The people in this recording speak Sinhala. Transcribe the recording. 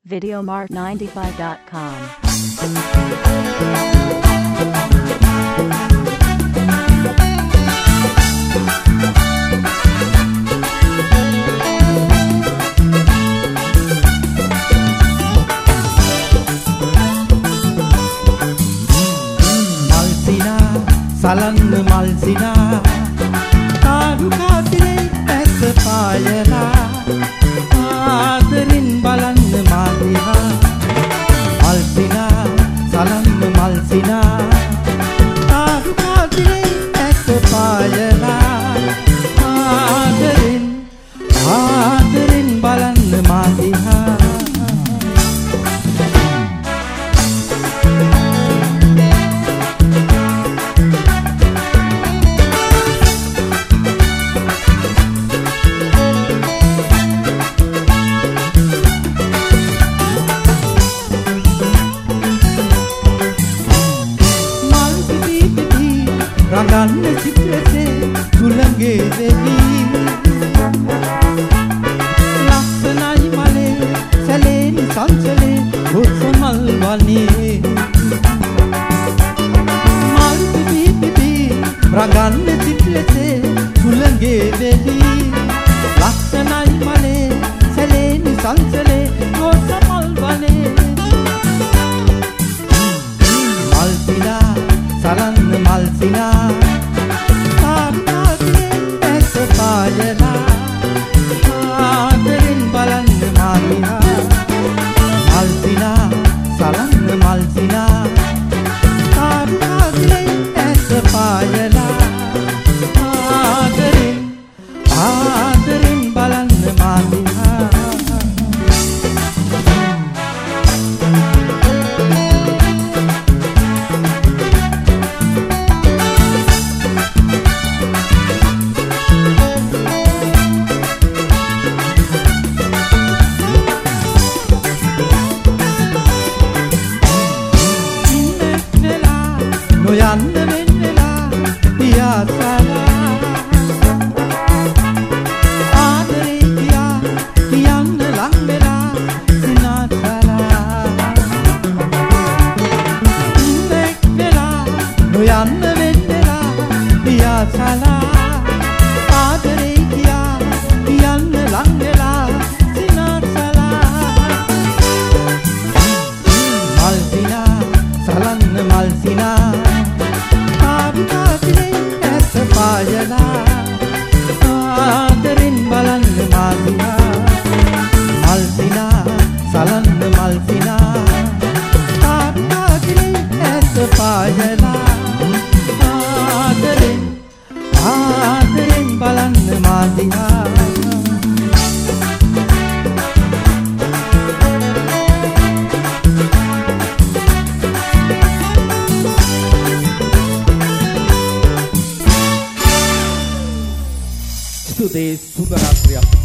Videomart95.com. සලන්න මල් සිනා කාඩු කාසිනේ ඇස පායලා ආදරින් බලන්න මා දිහා මල් සිනා සලන්න මල් සිනා කාඩු කාසිනේ ඇස පායලා ආදරින් බලන්න මා දිහා රඟන්න සිටසේ සුළඟේ දෙවි ලස්සනයි මලේ සැලේනි සංසලේ හොසමල් වනේ මල් පිපි රඟන්න සිටසේ සුළඟේ දෙවි ලස්සනයි මලේ සැලේනි සංසලේ හොසමල් වනේ මල් සිනා සලන්න මල් සිනා ආකාශයේ ඇස පායලා ආදරෙන් බලන්න මා දිහා මල් සිනා සලන්න මල් සිනා ආකාශයේ ඇස පායලා ආදරෙන් බලන්න මා දිහා යන්න වෙන්නලා පියාසලා ආදරේ කියා කියන්න ලං වෙලා සිනාසලා ඉන්නෙක් වෙලා නොයන්න වෙන්නලා පියාසලා ආදරේ කියා කියන්න ලං වෙලා සිනාසලා මල් සිනා සලන්න මල් සිනා ඇස පායලා ආදරෙන් බලන්න මා දිහා මල් සිනා සලන්න මල් සිනා ආකාශයේ ඇස පායලා ආදරෙන් බලන්න මා දිහා සුබ රාත්‍රියක්